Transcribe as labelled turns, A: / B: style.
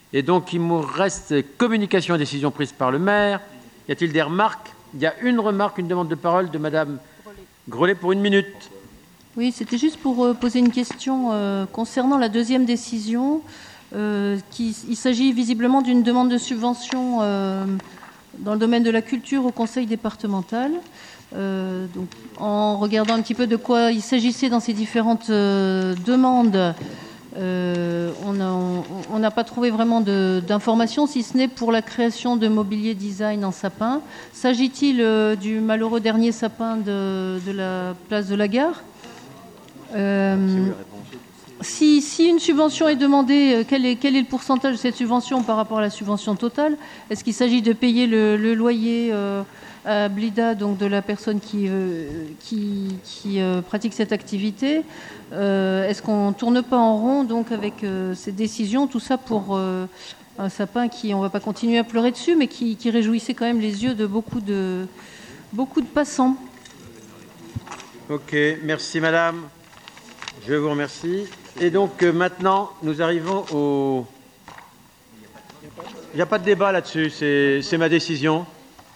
A: Et donc, il me reste communication et décision prise par le maire. Y a-t-il des remarques? Il y a une remarque, une demande de parole de Madame Grellet pour 1 minute.
B: Oui, c'était juste pour poser une question concernant la deuxième décision. Il s'agit visiblement d'une demande de subvention dans le domaine de la culture au conseil départemental. Donc, en regardant un petit peu de quoi il s'agissait dans ces différentes demandes, on n'a pas trouvé vraiment d'informations, si ce n'est pour la création de mobilier design en sapin. S'agit-il du malheureux dernier sapin de la place de la Gare? Si une subvention est demandée, quel est le pourcentage de cette subvention par rapport à la subvention totale? Est-ce qu'il s'agit de payer le loyer à Blida, donc de la personne qui pratique cette activité? Est-ce qu'on ne tourne pas en rond donc avec ces décisions, tout ça pour un sapin qui, on ne va pas continuer à pleurer dessus, mais qui réjouissait quand même les yeux de beaucoup de passants?
A: Ok, merci madame. Je vous remercie. Et donc maintenant, nous arrivons au... Il n'y a pas de débat là-dessus, c'est ma décision.